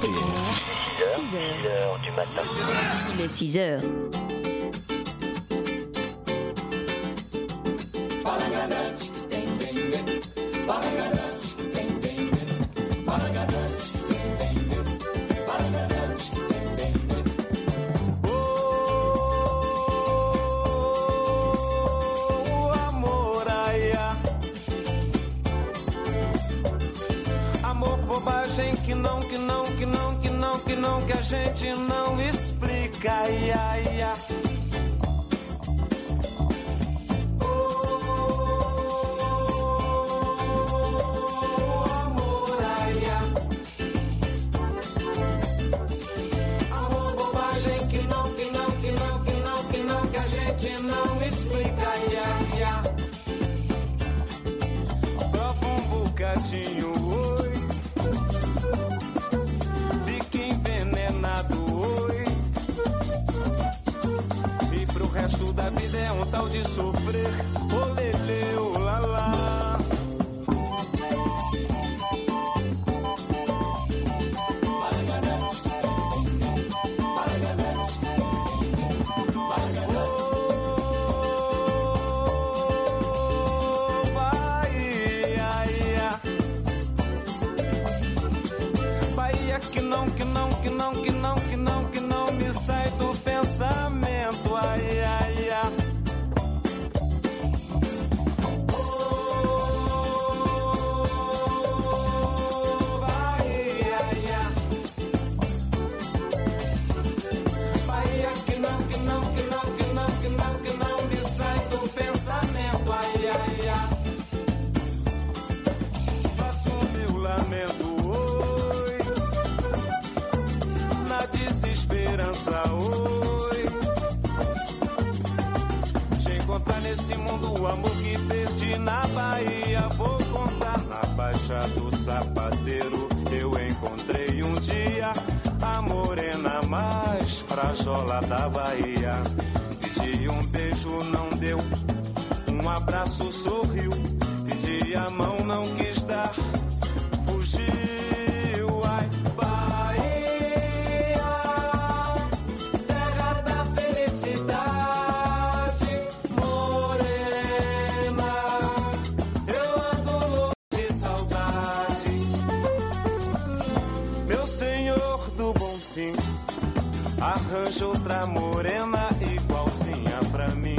6h du matin. Il est 6h. Que a gente não explica, ai, ai, ai. Amor, ai, ai. Amor, bobagem que não, que a gente não explica, ai, ai, ai. Prova um bocadinho. Da vida é um tal de sofrer, olele, olala. Bahia que não me sai do pensamento, ai, ai, ai. Nesse mundo o amor que perdi na Bahia, vou contar na Baixa do Sapateiro. Eu encontrei um dia a morena mais frajola da Bahia. Pedi um beijo, não deu, um abraço, sorriu. Pedi a mão, não quis dar, fugiu, ai, Bahia, terra da felicidade. Arranja outra morena igualzinha pra mim.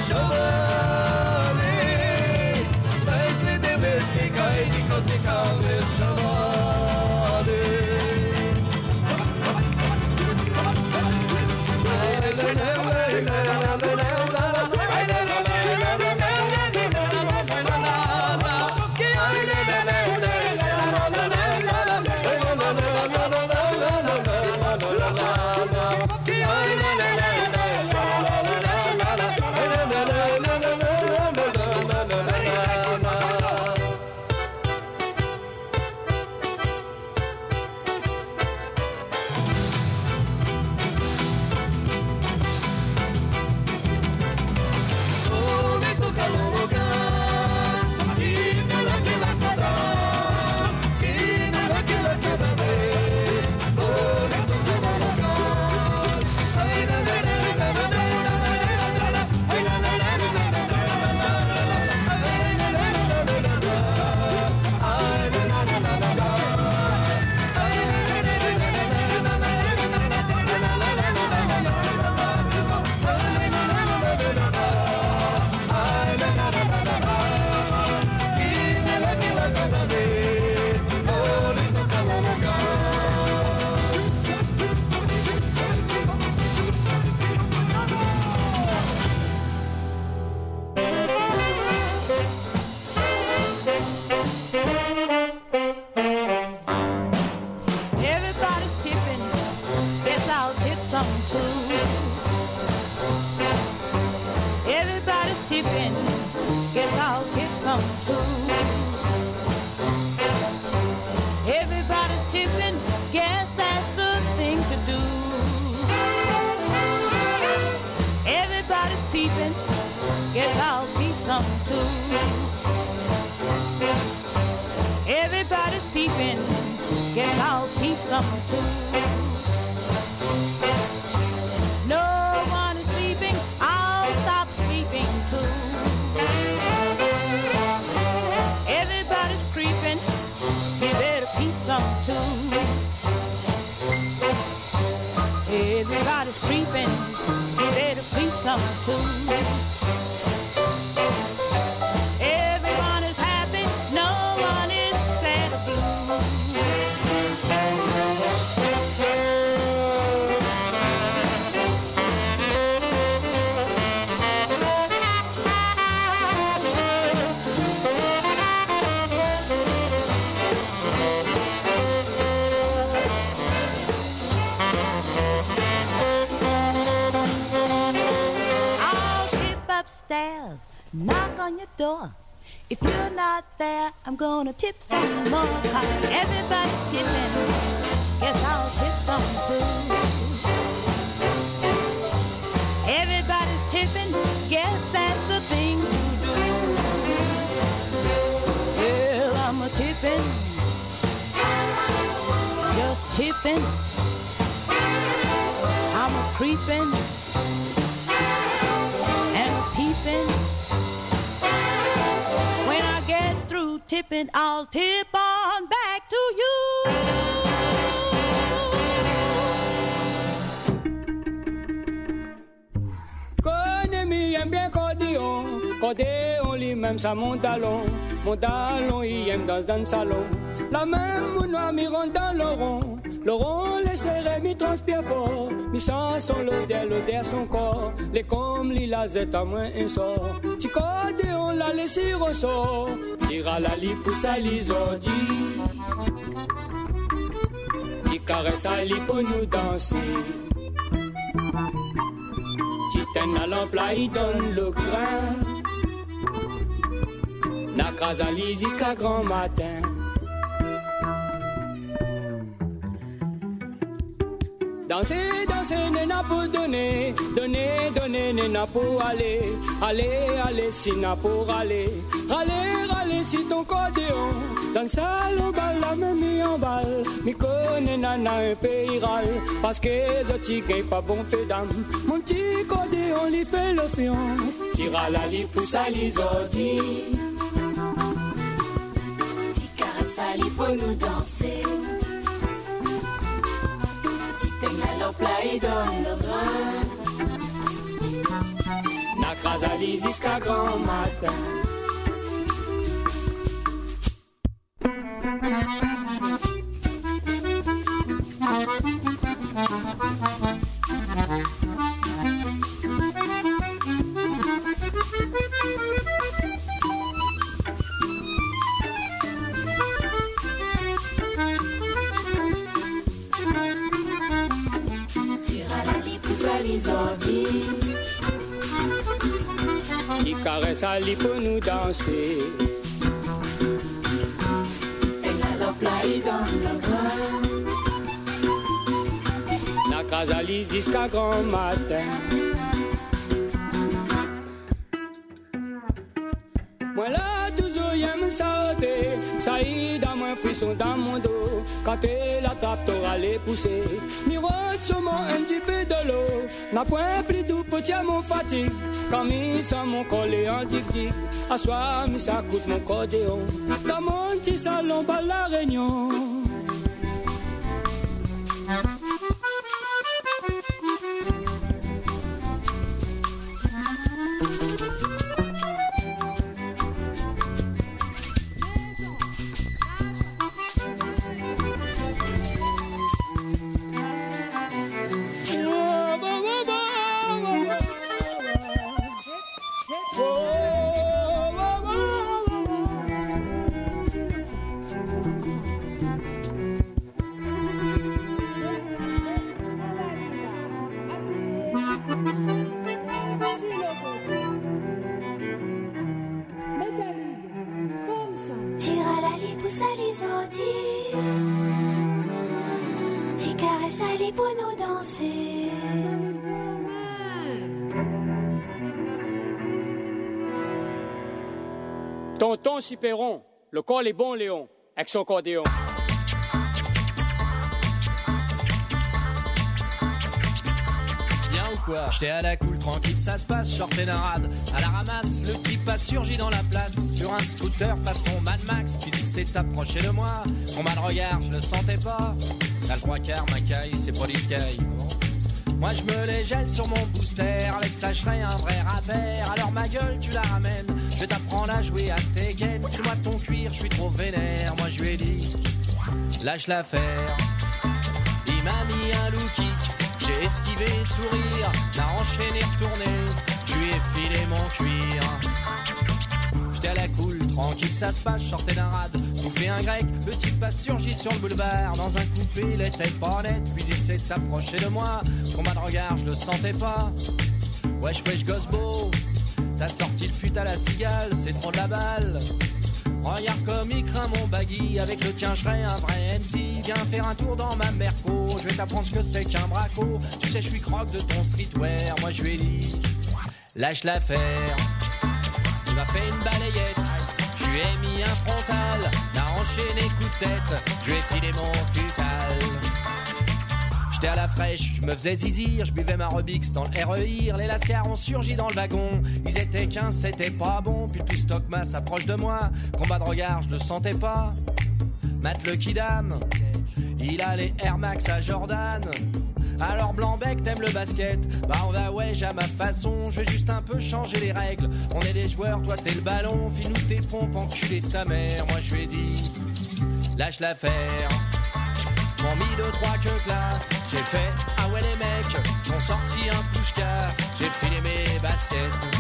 If you're not there, I'm gonna tip some more. Cause everybody's tipping. Guess I'll tip some too. Everybody's tipping. Guess that's the thing to do. Well, I'm a tipping. Just tipping. I'm a creeping. And a peeping. Tipping, I'll tip on back to you. Connais-mi, aime bien cordéon. Cordéon, lui-même, ça mon talon, il aime dans le salon. La même, mon noir, mi rentre dans le rond. Le rond, les serrés, mi transpire fort. Mi sent son l'odeur, son corps. Les comme, li la zette à moins un sort. Ti cordéon, la laissé ressort. Tira la li pour sa l'isordi. Ti caresse à li pour nous danser. Ti t'aime à l'emploi, il donne le grain. Na crase à li jusqu'à grand matin. Danser, danser, n'a pour donner, donner, n'a pour aller, aller, si n'a pour aller, râler, si ton cordéon, dans le salon, balle, la même mis en balle, mi connaît nana un pays râle, parce que les autres gagnent pas bon pédame, mon petit cordéon, lui fait le fion, tira la li pousse à l'isordi, ti caresse à li pour nous danser. La lampe là, il donne le grain. Casali jusqu'à grand matin. Qui caresse à lit pour nous danser. Elle a la playa dans le bras. La Casali jusqu'à grand matin. Moi là toujours j'aime sauter. Ça y est dans mon frisson dans mon dos. Quand elle attrape t'auras les pousser. Miroite sur moi un petit peu de l'eau. N'a point plus tout petit à mon fatigue. Quand mis sans mon collet en tic-tic. À soir mis ça coûte mon cordéon. Dans mon petit salon par la réunion. Tonton Siperon, le col est bon Léon, avec son cordéon. Bien ou quoi? J'étais à la cool, tranquille, ça se passe, sortais d'un rad. À la ramasse, le type a surgi dans la place. Sur un scooter façon Mad Max, puis il s'est approché de moi. Mon mal regard, je le sentais pas. T'as le trois quarts, ma caille, c'est Police Sky. Moi je me les gèle sur mon booster. Avec ça je serai un vrai rappeur. Alors ma gueule tu la ramènes. Je vais t'apprendre à jouer à tes gaines. File-moi ton cuir, je suis trop vénère. Moi je lui ai dit lâche l'affaire. Il m'a mis un low kick. J'ai esquivé sourire. L'a enchaîné retourné. Je lui ai filé mon cuir. J'étais à la cool, tranquille ça se passe. Je sortais d'un rad, bouffé un grec. Le type a surgi sur le boulevard. Dans un coupé il était pas net. Puis il s'est approché de moi. Combat de regard, je le sentais pas. Wesh wesh gosse beau. T'as sorti le fut à la cigale, c'est trop de la balle. Regarde comme il craint mon baggy. Avec le tien je serai un vrai MC. Viens faire un tour dans ma Merco. Je vais t'apprendre ce que c'est qu'un braco. Tu sais je suis croque de ton streetwear. Moi je lui ai dit lâche l'affaire. Il m'a fait une balayette. Je lui ai mis un frontal. L'a enchaîné coup de tête. Je lui ai filé mon futal. J'étais à la fraîche, je me faisais zizir, je buvais ma Rubix dans le REIR. Les lascars ont surgi dans le wagon. Ils étaient 15, c'était pas bon. Puis le plus stockma s'approche de moi. Combat de regard, je le sentais pas. Matt le Kidam, il a les Air Max à Jordan. Alors Blanc-Bec, t'aimes le basket? Bah on va ouais, à ma façon. Je vais juste un peu changer les règles. On est des joueurs, toi t'es le ballon. File-nous tes pompes, enculé de ta mère. Moi je lui ai dit lâche l'affaire. M'ont mis 2-3 queues là. J'ai fait ah ouais les mecs m'ont sorti un pushka. J'ai filé mes baskets.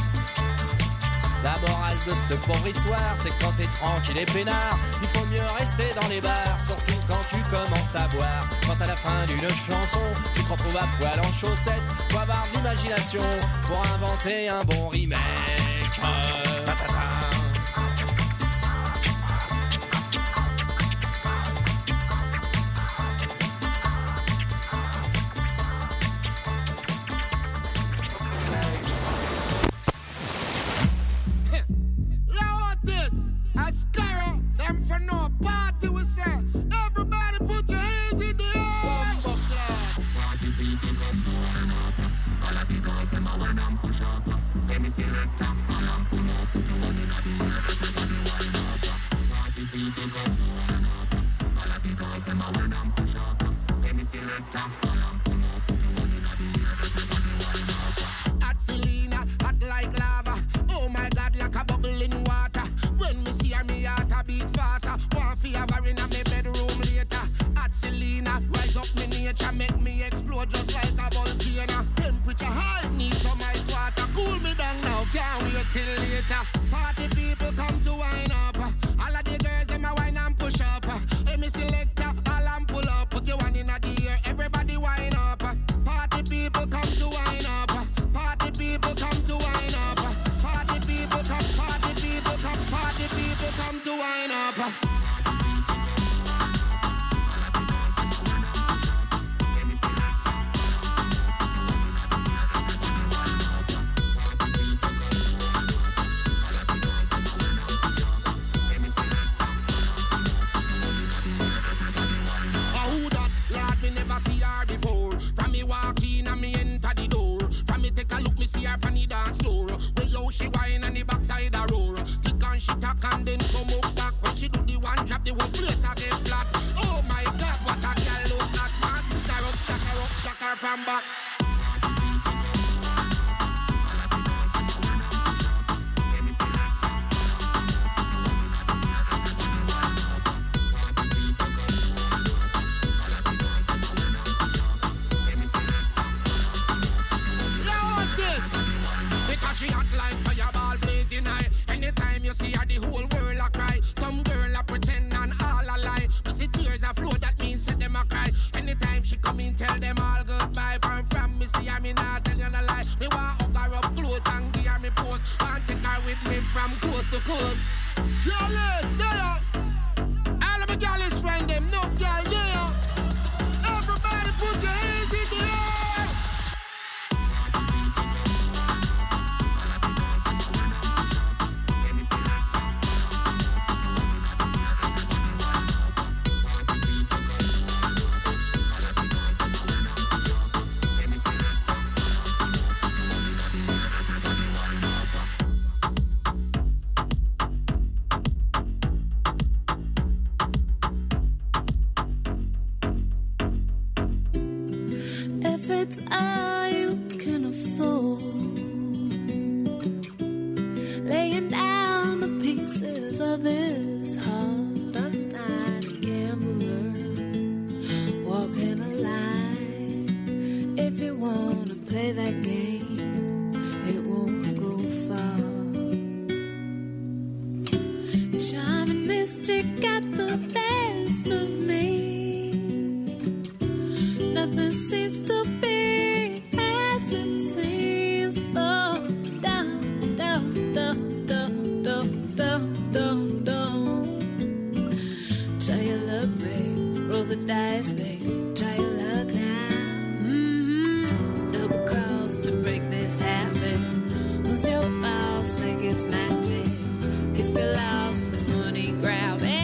La morale de cette pauvre histoire, c'est que quand t'es tranquille et peinard, il faut mieux rester dans les bars, surtout quand tu commences à boire. Quand à la fin d'une chanson, tu te retrouves à poil en chaussettes, faut avoir de l'imagination pour inventer un bon remake. Selector, she whine on the backside a roll. Tick and she tack and then come up back. When she do the one drop, the whole place a get flat. Oh my God, what a girl look that man. Stack her from back. She hot like fireball blazing high. Anytime you see her, the whole world a cry. Some girl a pretend and all a lie. You see tears a flow, that means set them a cry. Anytime she come in, tell them all goodbye. From me, see her, me not tell you no lie. Me want hug her up close and give her me pose. Want take her with me from coast to coast. Jealous, there. All of my jealous friend, them enough girl there. Everybody put your hands in the air. It's all you can afford, laying down the pieces of this heart. I'm not a gambler, walking a line. If you wanna play that game, it won't go far. Charming mystic got the best of me. Nothing seems to be as it seems. Oh, down, down, down, down, down, down, down, down. Try your luck, babe. Roll the dice, babe. Try your luck now. Double cross to break this habit. Who's your boss? Think it's magic. If you're lost, there's money, grab it.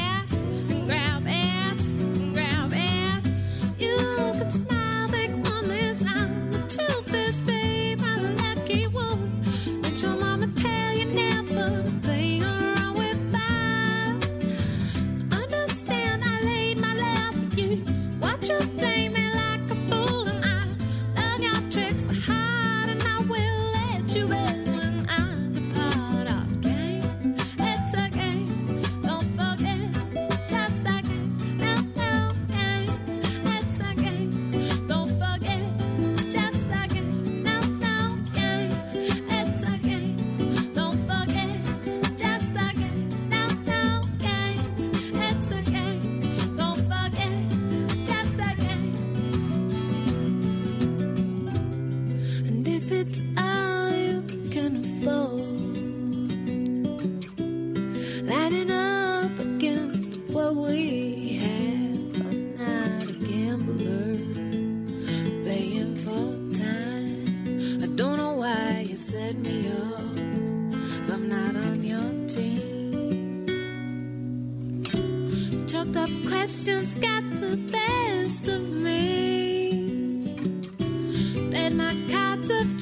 Questions got the best of me. Played my cards of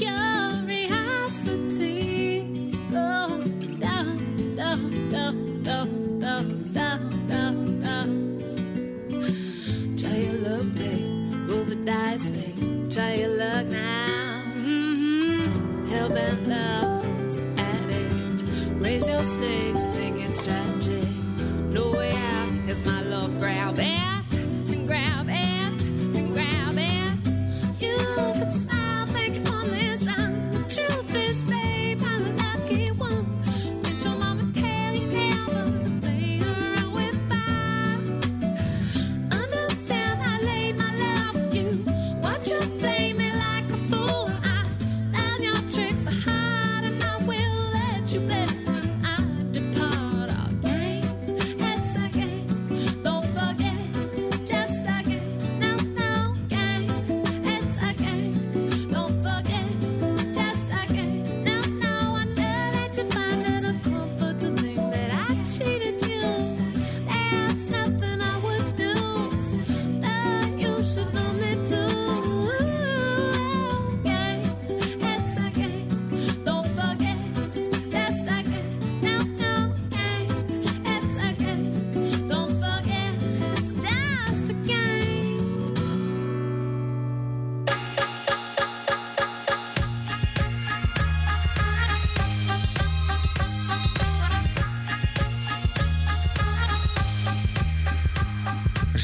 curiosity. Oh, down, down, down, down, down, down, down, down. Try your luck, babe. Roll the dice, babe. Try your luck now. Hellbent lovers, addict. Raise your stakes, think it's tragic. No way out. Is my love, grab it and grab it and grab it. You can smile, think on this time. The truth is, babe, I'm a lucky one. Did your mama tell you never to play around?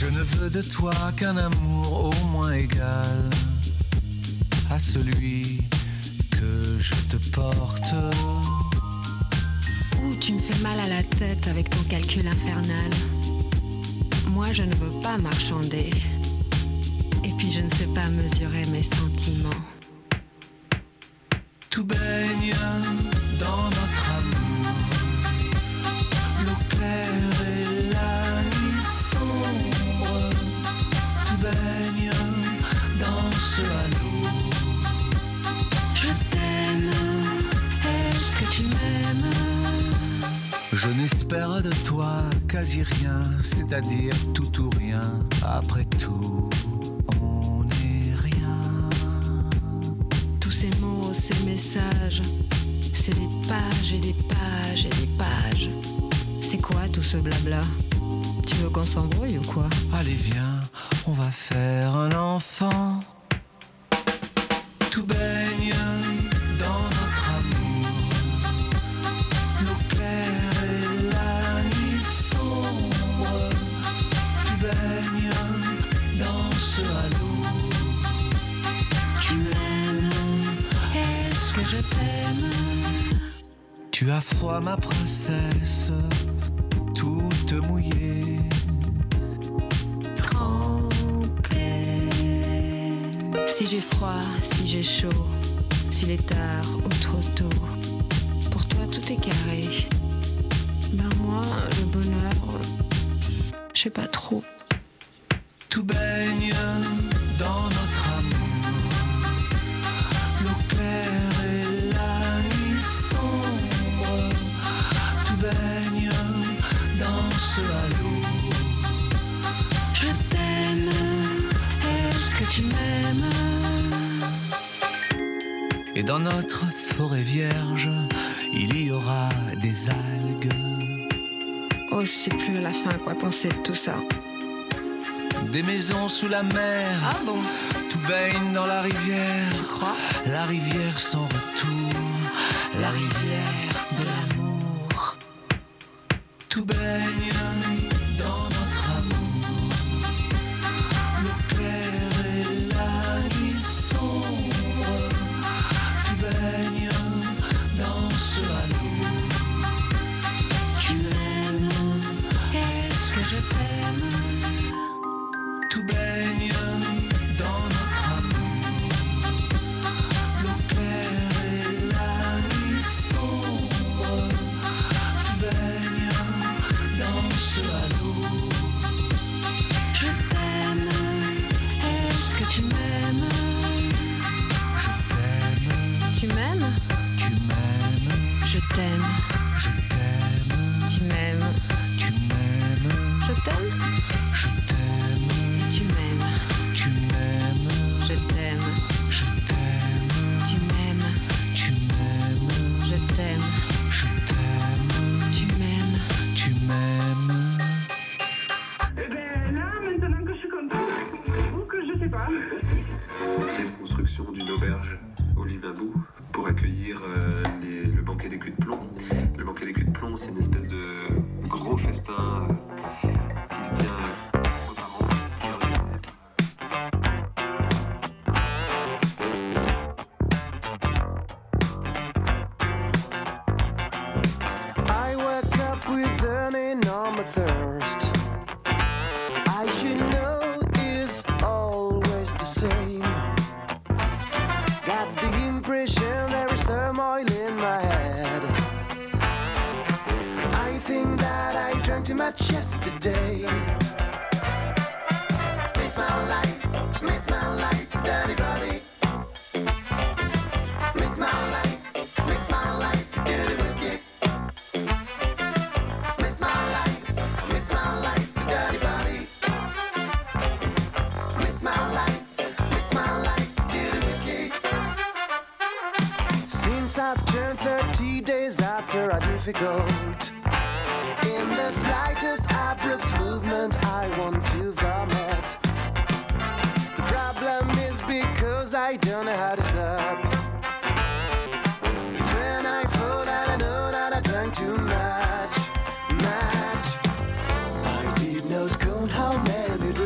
Je ne veux de toi qu'un amour au moins égal à celui que je te porte. Ouh, tu me fais mal à la tête avec ton calcul infernal. Moi, je ne veux pas marchander. Et puis, je ne sais pas mesurer mes sentiments. Tout baigne dans notre amour. L'eau claire et la nuit sombre. Tout baigne dans ce halo. Je t'aime, est-ce que tu m'aimes? Je n'espère de toi quasi rien, c'est-à-dire tout ou rien. Après tout, on n'est rien. Tous ces mots, ces messages, c'est des pages et des pages et des pages. C'est quoi tout ce blabla? Tu veux qu'on s'embrouille ou quoi? Allez viens, on va faire un enfant. Tout baigne dans notre amour. L'eau claire et la nuit sombre. Tu baignes dans ce halo. Tu m'aimes, est-ce que je t'aime? Tu as froid ma princesse, toute mouillée. Si j'ai froid, si j'ai chaud, s'il est tard ou trop tôt, pour toi tout est carré. Ben moi, le bonheur, je sais pas trop. Tout baigne dans notre amour. L'eau claire et la nuit sombre. Tout baigne dans ce halo. Je t'aime, est-ce que tu m'aimes? Et dans notre forêt vierge, il y aura des algues. Oh, je sais plus à la fin quoi penser de tout ça. Des maisons sous la mer. Ah bon? Tout baigne dans la rivière. Tu crois? La rivière sans retour. La rivière de l'amour. Tout baigne dans notre amour. L'eau claire et la nuit sombre. Tu baignes dans ce halo. Tu m'aimes, est-ce que je t'aime? Tout baigne dans notre amour. L'eau claire et la nuit sombre. Tu baignes dans ce halo. Je t'aime, est-ce que tu m'aimes? Je t'aime. Tu m'aimes? Tu m'aimes. Je t'aime. Je t'aime. Tu m'aimes? Tu m'aimes. Je t'aime? Je t'aime. Tu m'aimes? Tu m'aimes. Je t'aime. Je t'aime. Tu m'aimes? Tu m'aimes. Je t'aime. Je t'aime. Tu m'aimes? Tu m'aimes. Eh ben là, maintenant que je suis contente, ou que je sais pas. C'est une construction d'une auberge au Livinbourg pour accueillir le banquet des culs de plomb. Le banquet des culs de plomb, c'est une espèce de gros festin qui se tient aux parents. I wake up with an enormous thirst. I should know it's always the same. Got the impression there is turmoil in my head. I think that I drank too much yesterday. Miss my life, dirty body. Miss my life, dirty whiskey. Miss my life, dirty body. Miss my life, dirty whiskey. Since I've turned 30 days after a difficult, in the slightest abrupt movement I want to vomit. The problem is because I don't know how to stop. It's when I fall that I know that I drank too much. I did not count how many drinks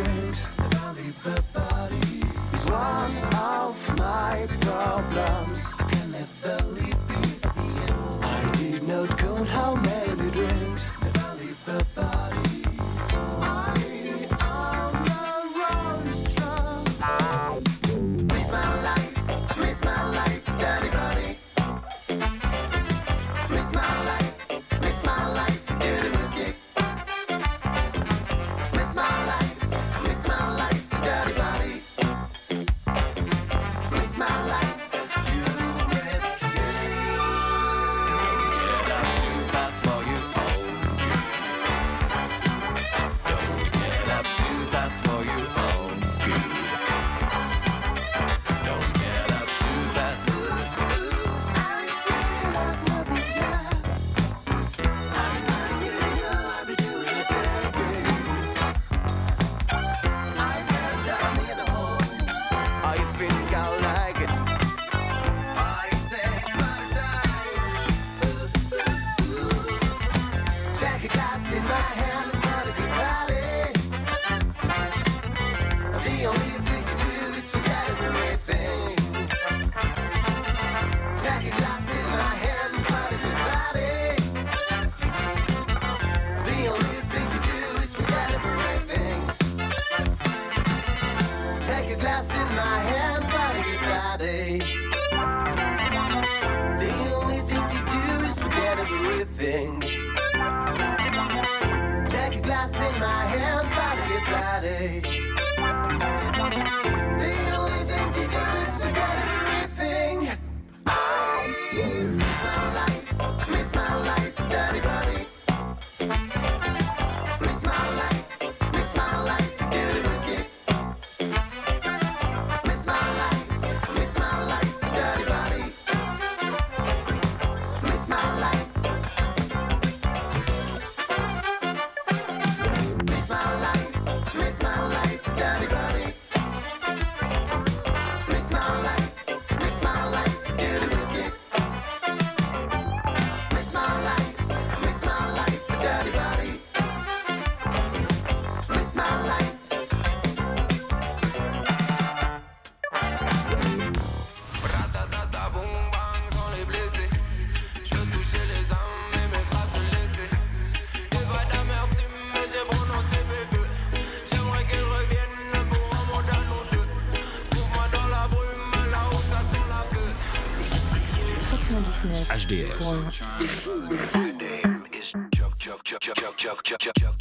99. HDR. Pour